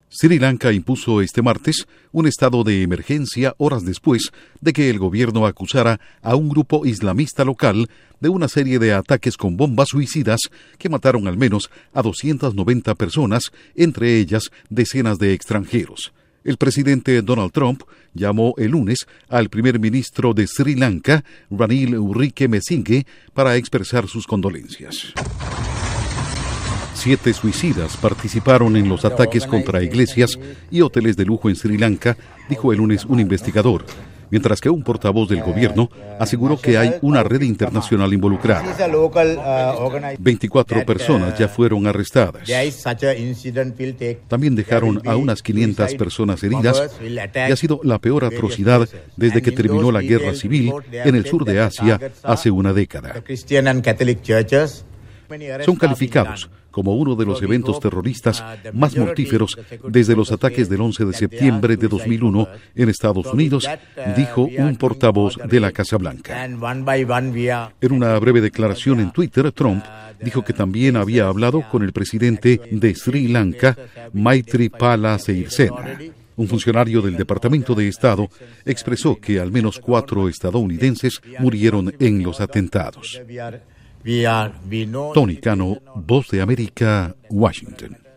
Sri Lanka impuso este martes un estado de emergencia horas después de que el gobierno acusara a un grupo islamista local de una serie de ataques con bombas suicidas que mataron al menos a 290 personas, entre ellas decenas de extranjeros. El presidente Donald Trump llamó el lunes al primer ministro de Sri Lanka, Ranil Wickremesinghe, para expresar sus condolencias. 7 suicidas participaron en los ataques contra iglesias y hoteles de lujo en Sri Lanka, dijo el lunes un investigador, mientras que un portavoz del gobierno aseguró que hay una red internacional involucrada. 24 personas ya fueron arrestadas. También dejaron a unas 500 personas heridas y ha sido la peor atrocidad desde que terminó la guerra civil en el sur de Asia hace una década. Son calificados como uno de los eventos terroristas más mortíferos desde los ataques del 11 de septiembre de 2001 en Estados Unidos, dijo un portavoz de la Casa Blanca. En una breve declaración en Twitter, Trump dijo que también había hablado con el presidente de Sri Lanka, Maithripala Sirisena. Un funcionario del Departamento de Estado expresó que al menos 4 estadounidenses murieron en los atentados. Tony Cano, Voz de América, Washington.